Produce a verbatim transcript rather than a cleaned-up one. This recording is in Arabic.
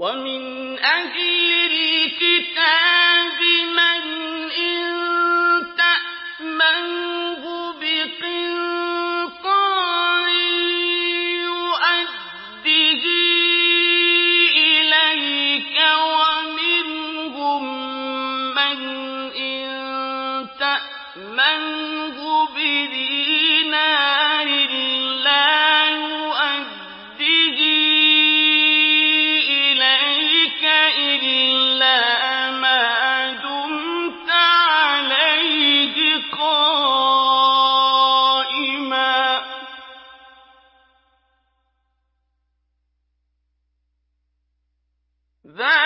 وَمِنْ أَهْلِ الْكِتَابِ مَنْ إِن تَأْمَنْهُ بِقِنطَارٍ يُؤَدِّهِ إِلَيْكَ وَمِنْهُمْ مَنْ إِن تَأْمَنْهُ بِدِينَارٍ لَّا يُؤَدِّهِ إِلَيْكَ إِلَّا مَا دُمْتَ عَلَيْهِ قَائِمًا ۗ ذَٰلِكَ